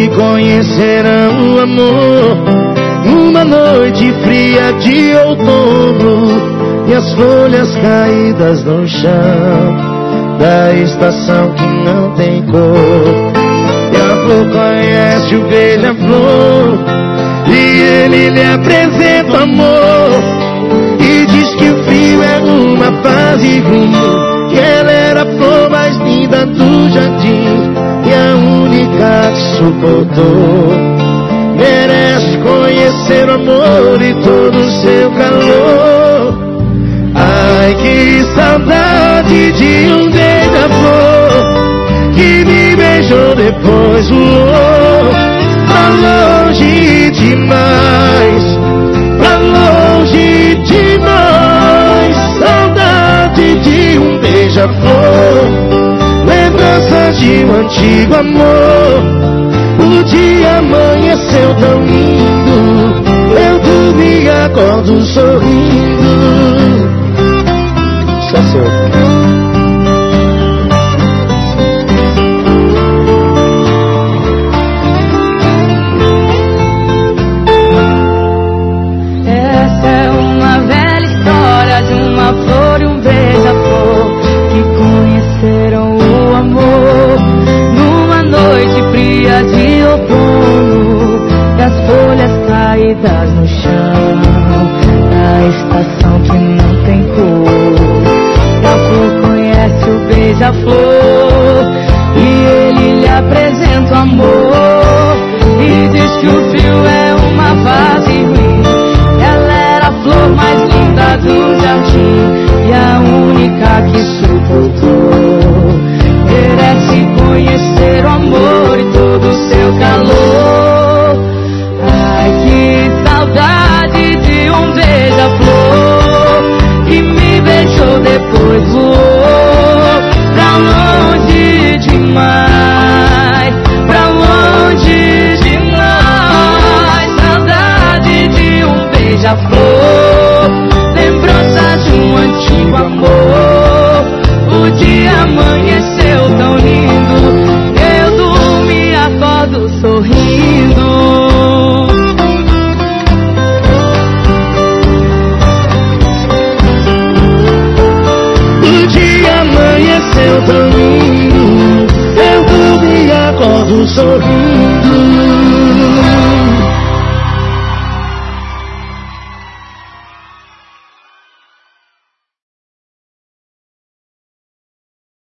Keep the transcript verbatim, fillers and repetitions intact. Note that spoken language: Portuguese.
que conhecerão o amor numa noite fria de outono, e as folhas caídas no chão da estação que não tem cor. E a flor conhece o beija-flor, e ele lhe apresenta o amor, e diz que o frio é uma fase ruim, que ela era a flor mais linda do jardim e a única que suportou. Merece conhecer o amor e todo o seu calor. Ai, que saudade de um beija-flor que me beijou depois voou pra longe demais, pra longe demais. Saudade de um beija-flor, lembrança de um antigo amor. O dia amanheceu tão lindo, eu durmo e acordo sorrindo. Só seu. Essa é uma velha história de uma flor e um beija-flor que conheceram o amor numa noite fria de outono, e as folhas caídas no chão da estação que não tem cor. E a flor conhece o beija-flor, e ele lhe apresenta o amor, e diz que o frio é uma fase ruim, ela era a flor mais linda do jardim e a única que suportou. Merece conhecer o amor e todo o seu calor. Ai, que saudade de um beija-flor que me beijou depois voou pra longe demais, pra longe demais. Saudade de um beija-flor, lembrança de um antigo amor. O dia amanheceu tão lindo, eu durmo e acordo sorrindo. O dia amanheceu tão lindo, eu durmo e acordo sorrindo.